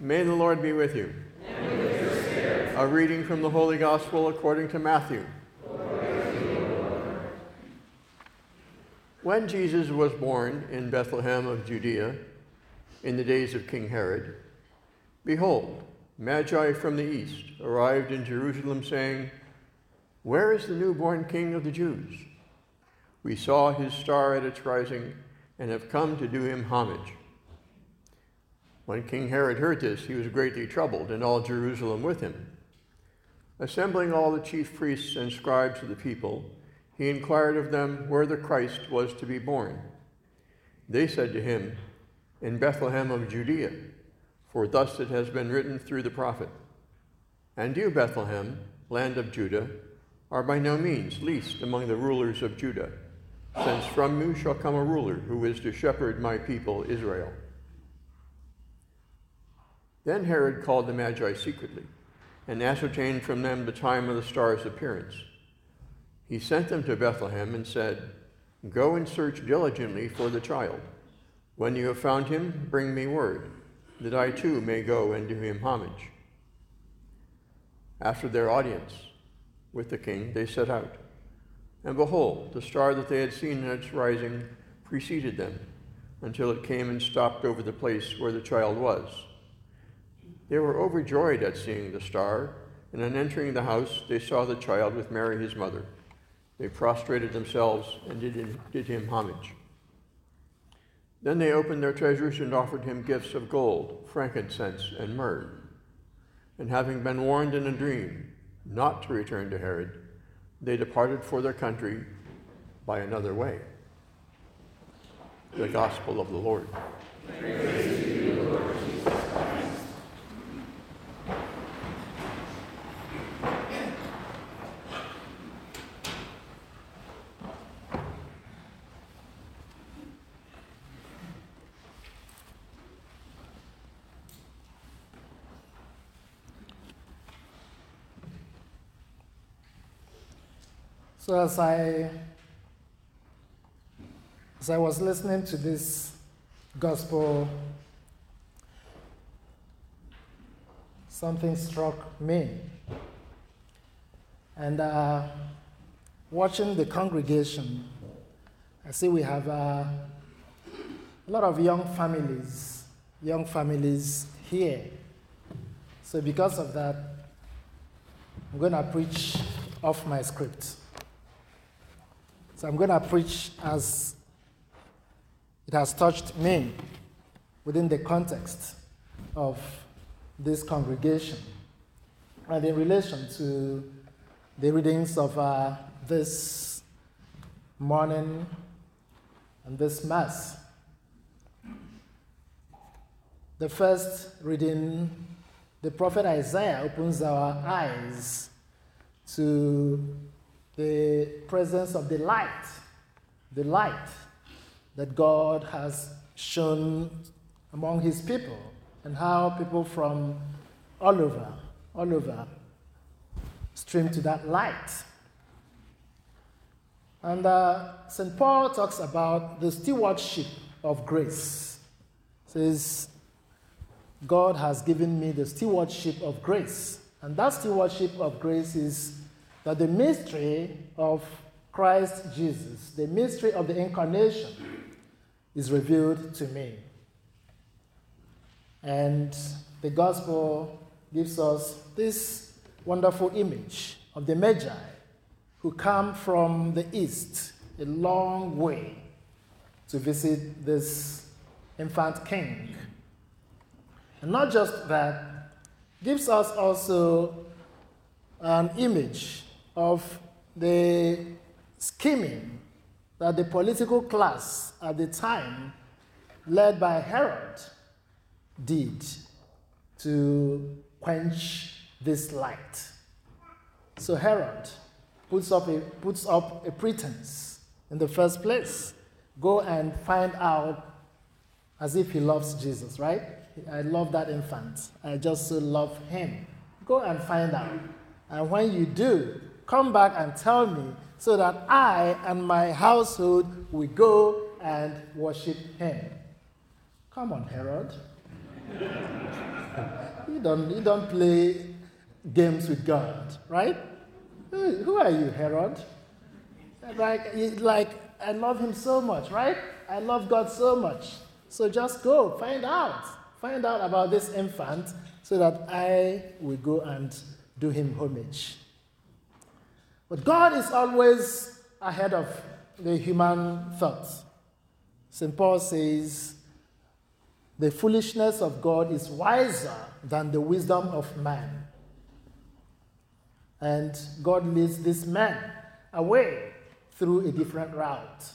May the Lord be with you. And with your spirit. A reading from the Holy Gospel according to Matthew. When Jesus was born in Bethlehem of Judea, in the days of King Herod, behold, Magi from the east arrived in Jerusalem, saying, "Where is the newborn King of the Jews? We saw his star at its rising and have come to do him homage." When King Herod heard this, he was greatly troubled, and all Jerusalem with him. Assembling all the chief priests and scribes of the people, he inquired of them where the Christ was to be born. They said to him, "In Bethlehem of Judea, for thus it has been written through the prophet. And you, Bethlehem, land of Judah, are by no means least among the rulers of Judah, since from you shall come a ruler who is to shepherd my people Israel." Then Herod called the Magi secretly, and ascertained from them the time of the star's appearance. He sent them to Bethlehem and said, "Go and search diligently for the child. When you have found him, bring me word, that I too may go and do him homage." After their audience with the king, they set out. And behold, the star that they had seen at its rising preceded them, until it came and stopped over the place where the child was. They were overjoyed at seeing the star, and on entering the house, they saw the child with Mary his mother. They prostrated themselves and did him homage. Then they opened their treasures and offered him gifts of gold, frankincense, and myrrh. And having been warned in a dream not to return to Herod, they departed for their country by another way. The Gospel of the Lord. Praise to you, Lord Jesus Christ. So as I was listening to this gospel, something struck me. And watching the congregation, I see we have a lot of young families here. So because of that, I'm going to preach off my script. So I'm going to preach as it has touched me within the context of this congregation and in relation to the readings of this morning and this Mass. The first reading, the prophet Isaiah opens our eyes to the presence of the light that God has shown among his people, and how people from all over stream to that light. And St. Paul talks about the stewardship of grace. Says, God has given me the stewardship of grace. And that stewardship of grace is that the mystery of Christ Jesus, the mystery of the incarnation, is revealed to me. And the gospel gives us this wonderful image of the Magi who come from the east, a long way, to visit this infant king. And not just that, gives us also an image of the scheming that the political class at the time, led by Herod, did to quench this light. So Herod puts up a pretense in the first place. Go and find out, as if he loves Jesus, right? I love that infant. I just so love him. Go and find out. And when you do, come back and tell me, so that I and my household will go and worship him. Come on, Herod. You don't play games with God, right? Who are you, Herod? Like, I love him so much, right? I love God so much. So just go, find out about this infant so that I will go and do him homage. But God is always ahead of the human thoughts. St. Paul says, the foolishness of God is wiser than the wisdom of man. And God leads this man away through a different route.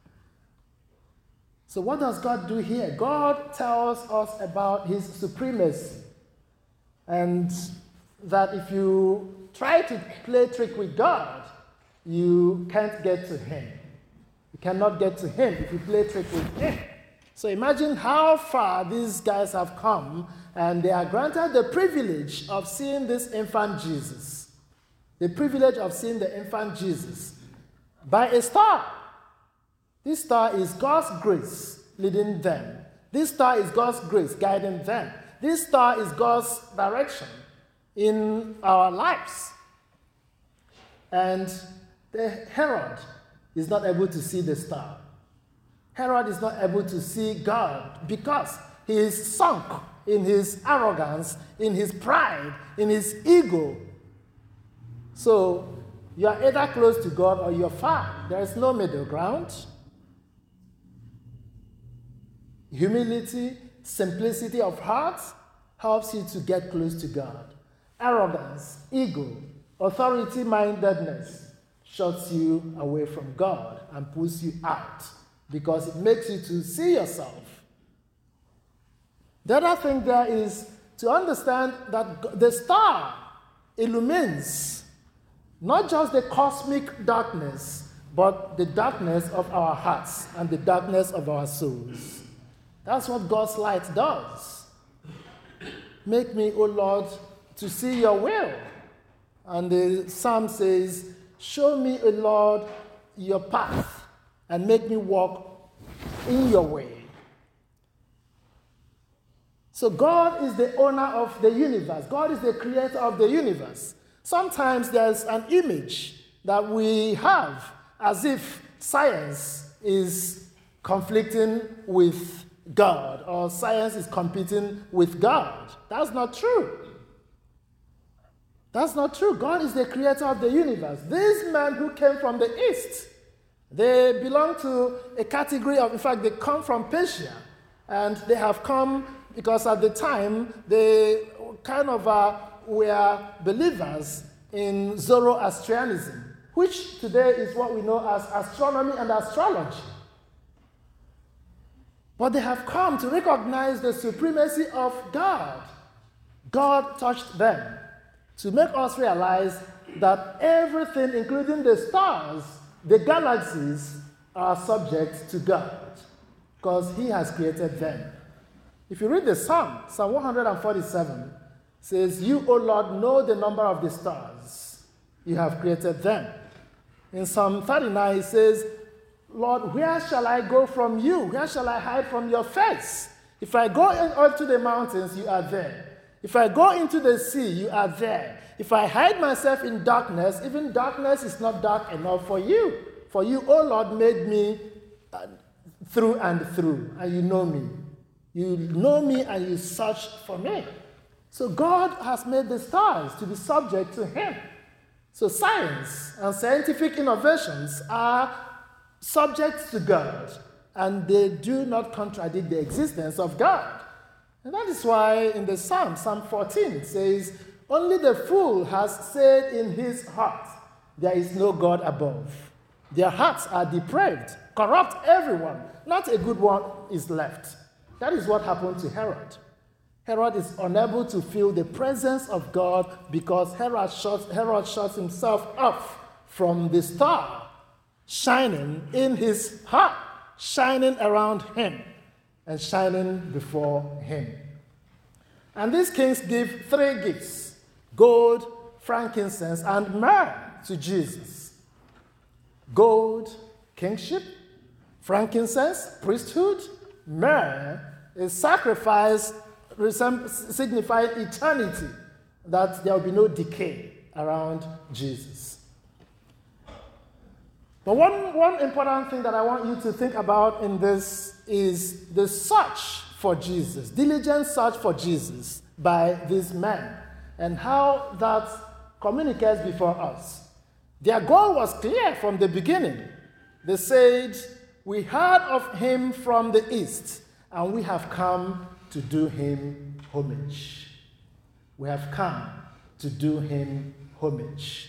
So what does God do here? God tells us about his supremacy, and that if you try to play trick with God, you can't get to him. You cannot get to him if you play trick with him. So imagine how far these guys have come, and they are granted the privilege of seeing this infant Jesus. The privilege of seeing the infant Jesus by a star. This star is God's grace leading them. This star is God's grace guiding them. This star is God's direction in our lives. And Herod is not able to see the star. Herod is not able to see God because he is sunk in his arrogance, in his pride, in his ego. So you are either close to God or you're far. There is no middle ground. Humility, simplicity of heart helps you to get close to God. Arrogance, ego, authority-mindedness shuts you away from God and pulls you out because it makes you to see yourself. The other thing there is to understand that the star illumines not just the cosmic darkness, but the darkness of our hearts and the darkness of our souls. That's what God's light does. Make me, O Lord, to see your will. And the psalm says, show me, O Lord, your path and make me walk in your way. So God is the owner of the universe. God is the creator of the universe. Sometimes there's an image that we have as if science is conflicting with God or science is competing with God. That's not true. That's not true. God is the creator of the universe. These men who came from the east, they belong to a category of, in fact, they come from Persia. And they have come because at the time they kind of were believers in Zoroastrianism, which today is what we know as astronomy and astrology. But they have come to recognize the supremacy of God. God touched them to make us realize that everything, including the stars, the galaxies, are subject to God because he has created them. If you read the Psalm 147 says, you, O Lord, know the number of the stars. You have created them. In Psalm 39, it says, Lord, where shall I go from you? Where shall I hide from your face? If I go up to the mountains, you are there. If I go into the sea, you are there. If I hide myself in darkness, even darkness is not dark enough for you. For you, O Lord, made me through and through, and you know me. You know me and you search for me. So God has made the stars to be subject to him. So science and scientific innovations are subject to God, and they do not contradict the existence of God. And that is why in the Psalm 14 says, only the fool has said in his heart, there is no God above. Their hearts are depraved, corrupt everyone. Not a good one is left. That is what happened to Herod. Herod is unable to feel the presence of God because Herod shuts himself off from the star shining in his heart, shining around him, and shining before him. And these kings give 3 gifts: gold, frankincense, and myrrh to Jesus. Gold, kingship; frankincense, priesthood; myrrh is sacrifice signifying eternity, that there will be no decay around Jesus. But one important thing that I want you to think about in this is the search for Jesus, diligent search for Jesus by these men, and how that communicates before us. Their goal was clear from the beginning. They said, "We heard of him from the east, and we have come to do him homage." We have come to do him homage.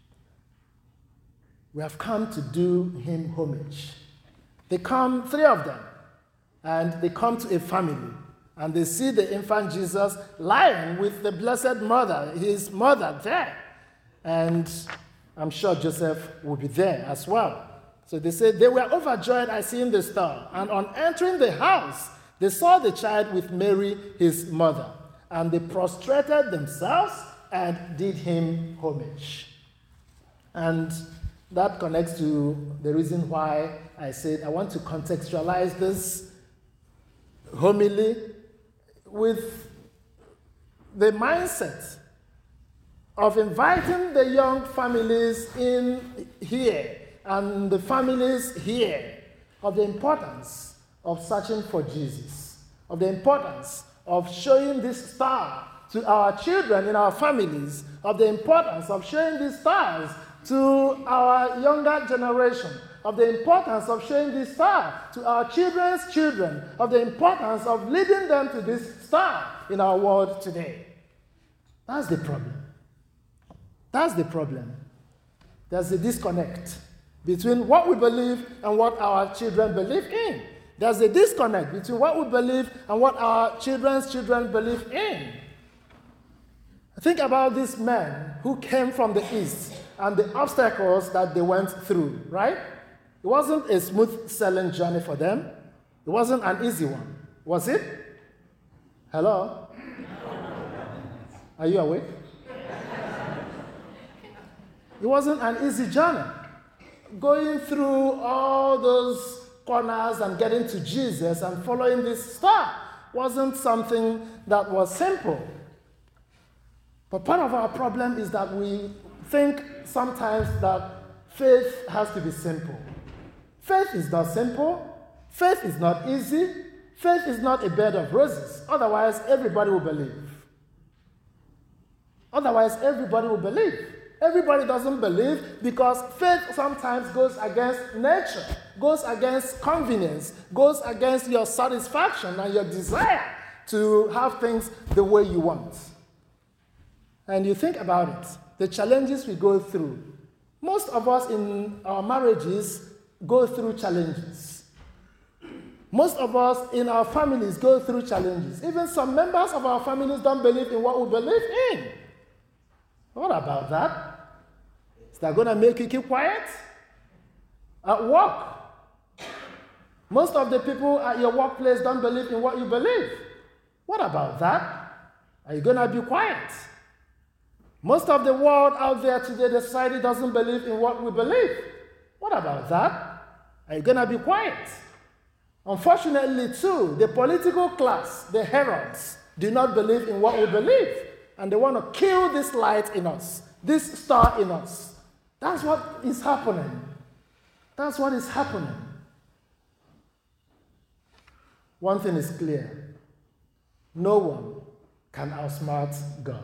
We have come to do him homage. They come, 3 of them, and they come to a family, and they see the infant Jesus lying with the Blessed Mother, his mother, there. And I'm sure Joseph will be there as well. So they said they were overjoyed at seeing the star. And on entering the house, they saw the child with Mary, his mother. And they prostrated themselves and did him homage. And that connects to the reason why I said I want to contextualize this homily with the mindset of inviting the young families in here and the families here, of the importance of searching for Jesus, of the importance of showing this star to our children in our families, of the importance of showing these stars to our younger generation, of the importance of showing this star to our children's children, of the importance of leading them to this star in our world today. That's the problem. That's the problem. There's a disconnect between what we believe and what our children believe in. There's a disconnect between what we believe and what our children's children believe in. Think about these men who came from the east and the obstacles that they went through, right? It wasn't a smooth sailing journey for them. It wasn't an easy one. Was it? Hello? Are you awake? It wasn't an easy journey. Going through all those corners and getting to Jesus and following this star wasn't something that was simple. But part of our problem is that we think sometimes that faith has to be simple. Faith is not simple. Faith is not easy. Faith is not a bed of roses. Otherwise, everybody will believe. Otherwise, everybody will believe. Everybody doesn't believe because faith sometimes goes against nature, goes against convenience, goes against your satisfaction and your desire to have things the way you want. And you think about it, the challenges we go through. Most of us in our marriages go through challenges. Most of us in our families go through challenges. Even some members of our families don't believe in what we believe in. What about that? Is that going to make you keep quiet? At work, most of the people at your workplace don't believe in what you believe. What about that? Are you going to be quiet? Most of the world out there today, the society doesn't believe in what we believe. What about that? Are you going to be quiet? Unfortunately, too, the political class, the heralds, do not believe in what we believe. And they want to kill this light in us, this star in us. That's what is happening. That's what is happening. One thing is clear. No one can outsmart God.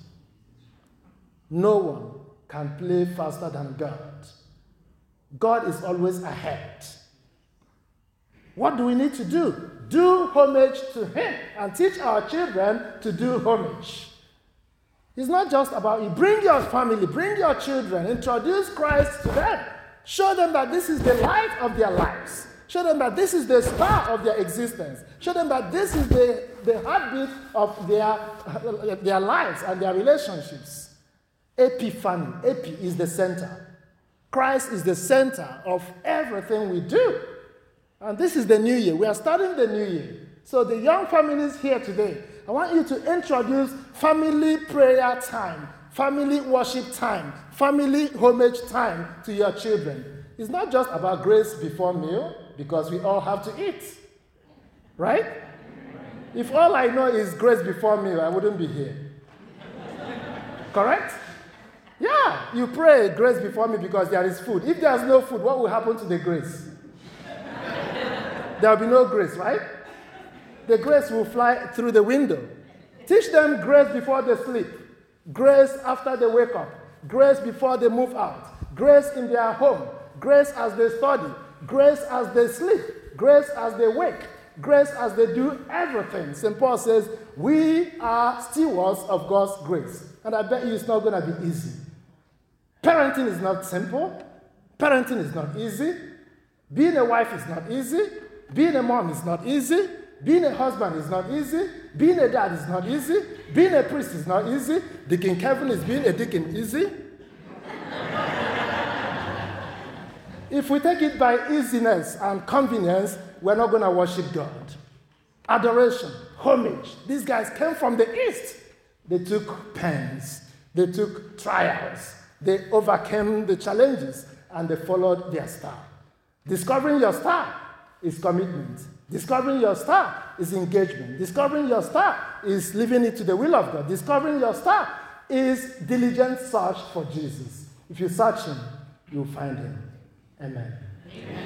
No one can play faster than God. God is always ahead. What do we need to do? Do homage to him and teach our children to do homage. It's not just about you. Bring your family, bring your children, introduce Christ to them. Show them that this is the light of their lives. Show them that this is the star of their existence. Show them that this is the heartbeat of their lives and their relationships. Epiphany. Epi is the center. Christ is the center of everything we do. And this is the new year. We are starting the new year. So the young families here today, I want you to introduce family prayer time, family worship time, family homage time to your children. It's not just about grace before meal, because we all have to eat, right? If all I know is grace before me, I wouldn't be here. Correct? Yeah, you pray grace before me because there is food. If there's no food, what will happen to the grace? There will be no grace, right? The grace will fly through the window. Teach them grace before they sleep, grace after they wake up, grace before they move out, grace in their home, grace as they study, grace as they sleep, grace as they wake, grace as they do everything. St. Paul says, we are stewards of God's grace. And I bet you it's not going to be easy. Parenting is not simple. Parenting is not easy. Being a wife is not easy. Being a mom is not easy. Being a husband is not easy. Being a dad is not easy. Being a priest is not easy. Deacon Kevin is being a deacon easy. If we take it by easiness and convenience, we're not going to worship God. Adoration, homage. These guys came from the east. They took pains. They took trials. They overcame the challenges, and they followed their star. Discovering your star is commitment. Discovering your star is engagement. Discovering your star is living it to the will of God. Discovering your star is diligent search for Jesus. If you search him, you'll find him. Amen. Amen.